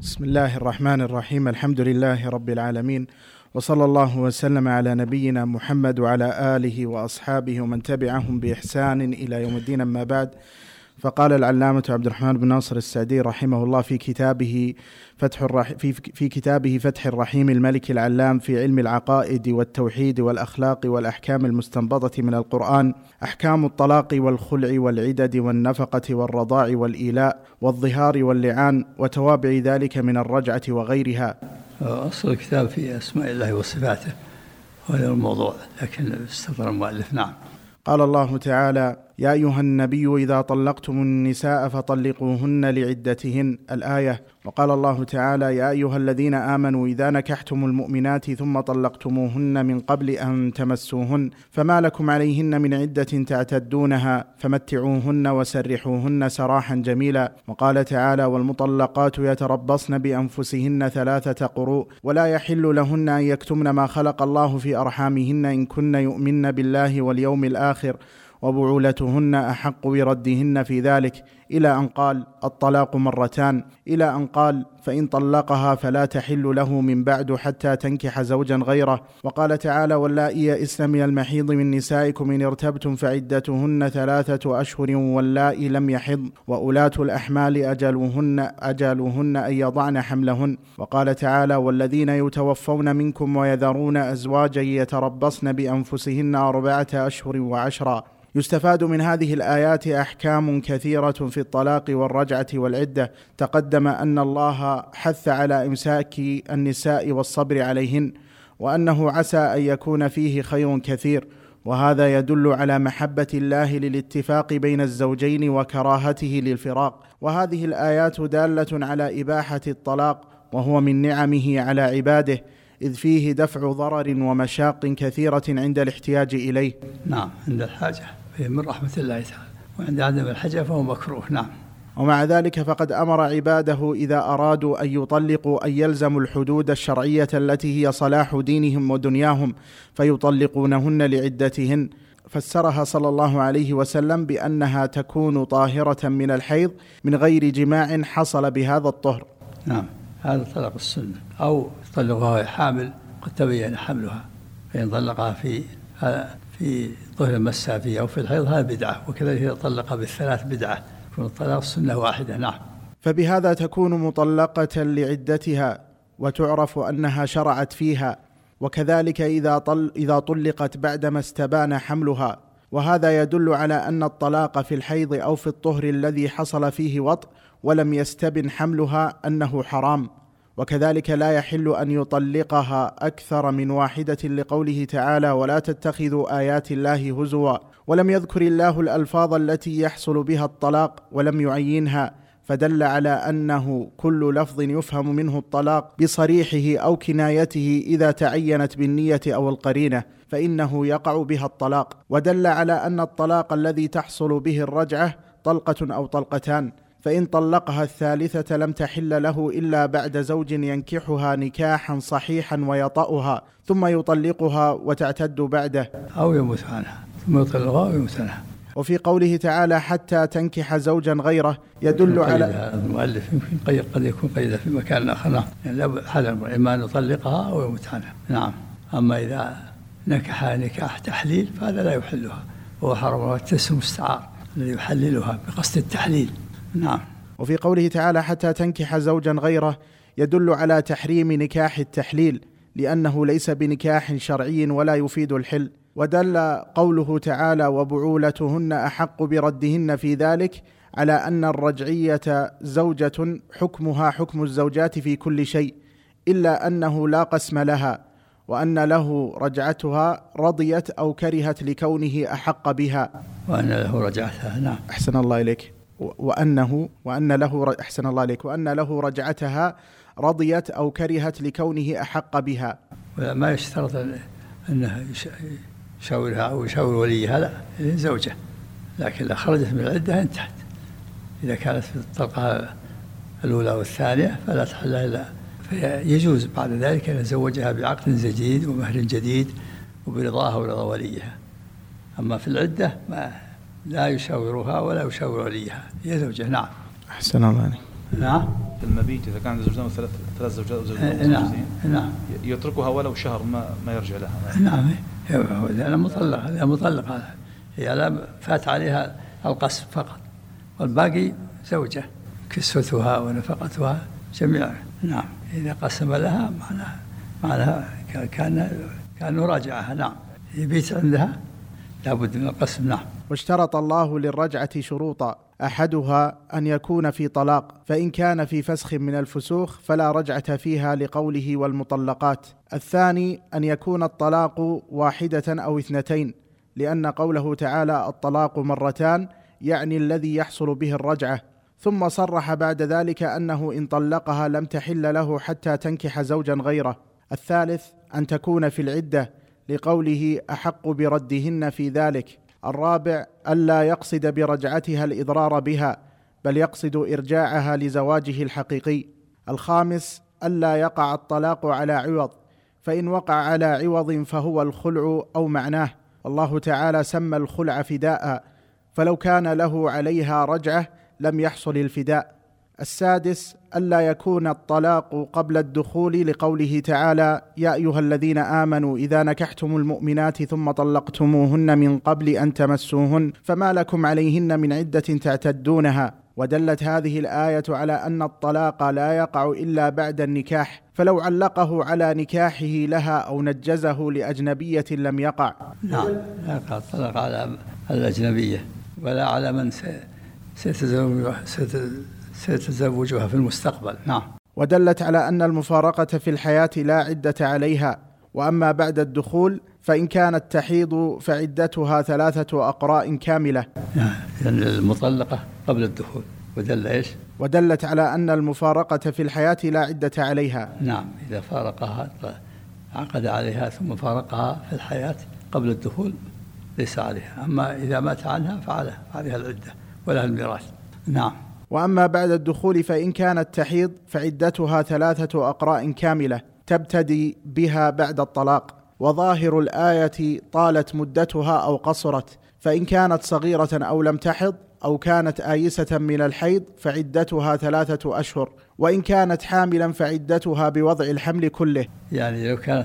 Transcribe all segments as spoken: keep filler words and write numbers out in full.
بسم الله الرحمن الرحيم. الحمد لله رب العالمين، وصلى الله وسلم على نبينا محمد وعلى آله وأصحابه ومن تبعهم بإحسان إلى يوم الدين. أما بعد، فقال العلامة عبد الرحمن بن ناصر السعدي رحمه الله في كتابه فتح الرح في في كتابه فتح الرحيم الملك العلام في علم العقائد والتوحيد والأخلاق والأحكام المستنبطة من القرآن: أحكام الطلاق والخلع والعدد والنفقة والرضاع والإيلاء والظهار واللعان وتوابع ذلك من الرجعة وغيرها. أصل الكتاب في أسماء الله وصفاته، وهذا الموضوع، لكن استطر المؤلف. نعم. قال الله تعالى: يا أيها النبي إذا طلقتم النساء فطلقوهن لعدتهن، الآية. وقال الله تعالى: يا أيها الذين آمنوا إذا نكحتم المؤمنات ثم طلقتموهن من قبل أن تمسوهن فما لكم عليهن من عدة تعتدونها فمتعوهن وسرحوهن سراحا جميلا. وقال تعالى: والمطلقات يتربصن بأنفسهن ثلاثة قروء ولا يحل لهن أن يكتمن ما خلق الله في أرحامهن إن كن يؤمن بالله واليوم الآخر وبعولتهن أحق بردهن في ذلك، إلى أن قال: الطلاق مرتان، إلى أن قال: فإن طلقها فلا تحل له من بعد حتى تنكح زوجا غيره. وقال تعالى: واللائي يئسن من المحيض من نسائكم إن ارتبتم فعدتهن ثلاثة أشهر واللائي لم يحض وأولاة الأحمال أجلهن أجلهن أن يضعن حملهن. وقال تعالى: والذين يتوفون منكم ويذرون أزواجا يتربصن بأنفسهن أربعة أشهر وعشرا. يستفاد من هذه الآيات أحكام كثيرة في الطلاق والرجعة والعدة. تقدم أن الله حث على إمساك النساء والصبر عليهن، وأنه عسى أن يكون فيه خير كثير، وهذا يدل على محبة الله للاتفاق بين الزوجين وكراهته للفراق. وهذه الآيات دالة على إباحة الطلاق، وهو من نعمه على عباده، إذ فيه دفع ضرر ومشاق كثيرة عند الاحتياج إليه. نعم، عند الحاجة من رحمة الله تعالى، وعند عدم الحاجة فهو مكروه. نعم. ومع ذلك فقد أمر عباده إذا أرادوا أن يطلقوا أن يلزموا الحدود الشرعية التي هي صلاح دينهم ودنياهم فيطلقونهن لعدتهن. فسرها صلى الله عليه وسلم بأنها تكون طاهرة من الحيض من غير جماع حصل بهذا الطهر. نعم، هذا طلاق السنة. أو طلقها حامل قد تبين حملها، فإن طلقها في في طهر مسها فيه أو في الحيض هذا بدعة، وكذلك طلق بالثلاث بدعة، يكون الطلاق السنة واحدة. نعم. فبهذا تكون مطلقة لعدتها وتعرف أنها شرعت فيها، وكذلك إذا طل إذا طلقت بعدما استبان حملها. وهذا يدل على أن الطلاق في الحيض أو في الطهر الذي حصل فيه وطء ولم يستبن حملها أنه حرام. وكذلك لا يحل أن يطلقها أكثر من واحدة، لقوله تعالى: ولا تتخذوا آيات الله هزوا. ولم يذكر الله الألفاظ التي يحصل بها الطلاق ولم يعينها، فدل على أنه كل لفظ يفهم منه الطلاق بصريحه أو كنايته إذا تعينت بالنية أو القرينة فإنه يقع بها الطلاق. ودل على أن الطلاق الذي تحصل به الرجعة طلقة أو طلقتان، فإن طلقها الثالثة لم تحل له إلا بعد زوج ينكحها نكاحا صحيحا ويطأها ثم يطلقها وتعتد بعده، أو يموت عنها ثم يطلقها ويموت عنها. وفي قوله تعالى: حتى تنكح زوجا غيره يدل على المؤلف يمكن قد يكون قيد في مكان آخر. نعم، يعني حذر إما أن يطلقها أو يموت عنها. نعم. أما إذا نكحها نكاح تحليل فهذا لا يحلها، وهو حرم التسم مستعار الذي يحللها بقصد التحليل. نعم. وفي قوله تعالى: حتى تنكح زوجا غيره يدل على تحريم نكاح التحليل، لأنه ليس بنكاح شرعي ولا يفيد الحل. ودل قوله تعالى: وبعولتهن أحق بردهن في ذلك على أن الرجعية زوجة حكمها حكم الزوجات في كل شيء، إلا أنه لا قسم لها، وأن له رجعتها رضيت أو كرهت لكونه أحق بها. وأن له رجعتها. نعم. أحسن الله إليك. وأنه وأن له أحسن الله عليك وأن له رجعتها رضيت أو كرهت لكونه أحق بها. ما يشترط أنه يشاورها أو يشاور وليها، لا، زوجة، لكن إذا خرجت من العدة انتهت. إذا كانت في الطلقة الأولى والثانية فلا تحل إلا، فيجوز بعد ذلك أن يزوجها بعقد جديد ومهر جديد وبرضاها ورضا وليها. أما في العدة ما لا يشاورها ولا يشاور وليها، هي زوجة. نعم. أحسن الله عليك. نعم. المبيت إذا كان زوجان ثلاث ثلاث زوجات أو زوجين نعم نعم يتركها ولو شهر ما ما يرجع لها. نعم هذا مطلق هذا مطلق هذا هي لا فات عليها القسم فقط والباقي زوجة كسوتها ونفقتها جميعا. نعم إذا قسم لها معناها معناها كان كان راجعها. نعم يبيت عندها لابد من القسم. نعم. واشترط الله للرجعة شروطا، أحدها أن يكون في طلاق، فإن كان في فسخ من الفسوخ فلا رجعة فيها لقوله والمطلقات. الثاني أن يكون الطلاق واحدة أو اثنتين، لأن قوله تعالى الطلاق مرتان يعني الذي يحصل به الرجعة، ثم صرح بعد ذلك أنه إن طلقها لم تحل له حتى تنكح زوجا غيره. الثالث أن تكون في العدة، لقوله أحق بردهن في ذلك. الرابع ألا يقصد برجعتها الإضرار بها، بل يقصد إرجاعها لزواجه الحقيقي. الخامس ألا يقع الطلاق على عوض، فإن وقع على عوض فهو الخلع أو معناه، والله تعالى سمى الخلع فداء، فلو كان له عليها رجعة لم يحصل الفداء. السادس ألا يكون الطلاق قبل الدخول، لقوله تعالى يا أيها الذين آمنوا إذا نكحتم المؤمنات ثم طلقتموهن من قبل أن تمسوهن فما لكم عليهن من عدة تعتدونها. ودلت هذه الآية على أن الطلاق لا يقع إلا بعد النكاح، فلو علقه على نكاحه لها أو نجزه لأجنبية لم يقع. نعم لا يقع الطلاق على الأجنبية ولا على من سيتزوجها سيتزوجها في المستقبل. نعم. ودلت على أن المفارقة في الحياة لا عدة عليها، وأما بعد الدخول فإن كانت تحيض فعدتها ثلاثة أقراء كاملة. نعم يعني المطلقة قبل الدخول. ودل إيش؟ ودلت على أن المفارقة في الحياة لا عدة عليها. نعم إذا فارقها عقد عليها ثم فارقها في الحياة قبل الدخول ليس عليها، أما إذا مات عنها فعلها عليها العدة ولها الميراث. نعم. وأما بعد الدخول فإن كانت تحيض فعدتها ثلاثة أقراء كاملة تبتدي بها بعد الطلاق. وظاهر الآية طالت مدتها أو قصرت، فإن كانت صغيرة أو لم تحض أو كانت آيسة من الحيض فعدتها ثلاثة أشهر، وإن كانت حاملا فعدتها بوضع الحمل كله. يعني لو كانت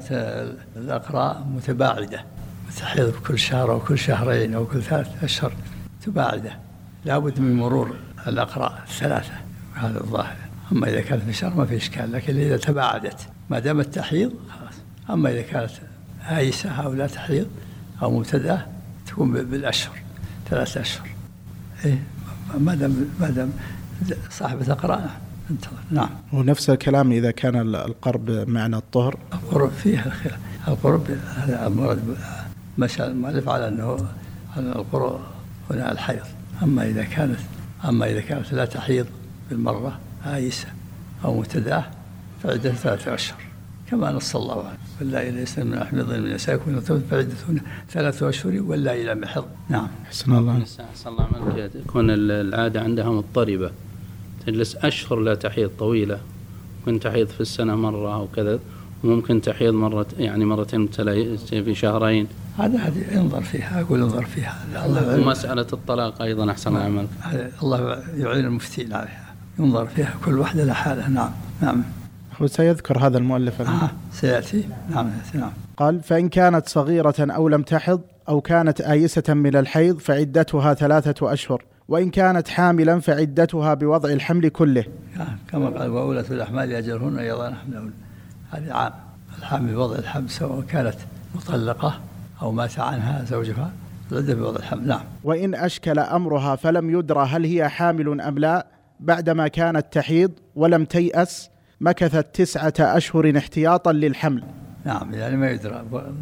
الأقراء متباعدة تحيض كل شهر أو كل شهرين أو كل ثلاثة أشهر متباعدة لابد من مرور الأقراء الثلاثة، هذا الظاهر. أما إذا كانت في شهر ما في إشكال، لكن إذا تباعدت ما دامت تحيض خلاص. أما إذا كانت آيسة أو لا تحيض أو مبتدأة تكون بالأشهر ثلاثة أشهر. إيه ما دام ما دام صاحبة أقراء انتظر. نعم. ونفس الكلام إذا كان القرب معنى الطهر. القرب فيها الخلاف. القرب هذا المراد مشى المؤلف على أنه على القرب هنا الحيض. أما إذا كانت أما إذا كانت لا تحيض بالمرة آيسة أو مبتدأة فعدة ثلاثة أشهر كما نص الله عنه. واللائي ليس من أحمض من نسائكم فعدتهن ثلاثة أشهر واللائي لم يحض. نعم. حسن الله. حسن الله عنك. تكون العادة عندها مضطربة، تجلس أشهر لا تحيض طويلة، ممكن تحيض في السنة مرة أو كذا، وممكن تحيض مرة يعني مرتين في شهرين. هذا هذه ينظر فيها، أقول ينظر فيها. ومسألة الطلاق أيضا أحسن العمل. الله يعين المفتين عليها، ينظر فيها كل واحدة لحالها. نعم. نعم. وسيذكر هذا المؤلف. آه سيأتي. نعم. نعم. قال فإن كانت صغيرة أو لم تحض أو كانت آيسة من الحيض فعدتها ثلاثة أشهر، وإن كانت حاملا فعدتها بوضع الحمل كله. كما قال وأولاة الأحمال أجلهن يضعن حملهن. هذه عام. الحامل بوضع الحمل سواء كانت مطلقة أو مات عنها زوجها العدة بوضع الحمل. نعم. وإن أشكل أمرها فلم يدرى هل هي حامل أم لا بعدما كانت تحيض ولم تيأس مكثت تسعة أشهر احتياطا للحمل. نعم يعني ما يدرى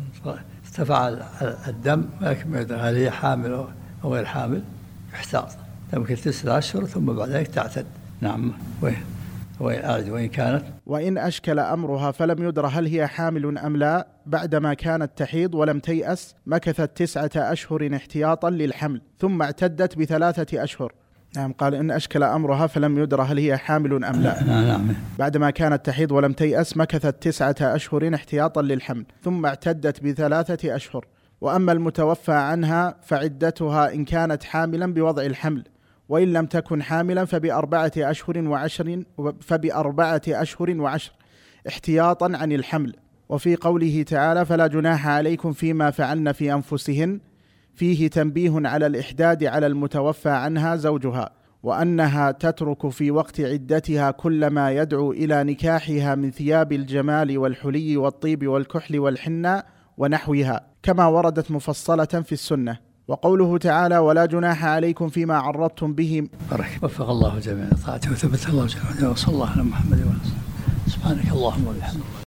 ارتفع الدم لكن ما يدرى هل هي حامل أو غير حامل، يحتاط تمكث تسعة أشهر ثم بعد ذلك تعتد. نعم. وين وين وين كانت وإن أشكل أمرها فلم يدرى هل هي حامل أم لا بعدما كانت تحيض ولم تيأس مكثت تسعة أشهر احتياطا للحمل ثم اعتدت بثلاثة أشهر. نعم. قال إن أشكل أمرها فلم يدرى هل هي حامل أم لا نعم. بعدما كانت تحيض ولم تيأس مكثت تسعة أشهر احتياطا للحمل ثم اعتدت بثلاثة أشهر. وأما المتوفى عنها فعدتها إن كانت حاملا بوضع الحمل، وإن لم تكن حاملا فبأربعة أشهر وعشر فبأربعة أشهر وعشر احتياطا عن الحمل. وفي قوله تعالى فلا جناح عليكم فيما فعلن في أنفسهن فيه تنبيه على الإحداد على المتوفى عنها زوجها، وأنها تترك في وقت عدتها كل ما يدعو إلى نكاحها من ثياب الجمال والحلي والطيب والكحل والحنة ونحوها، كما وردت مفصلة في السنة. وقوله تعالى ولا جناح عليكم فيما عرضتم به. بارك وفق الله جميعا طاعته وثبت الله جميعا، وصلى الله على محمد وعلى اله. سبحانك اللهم وبحمدك.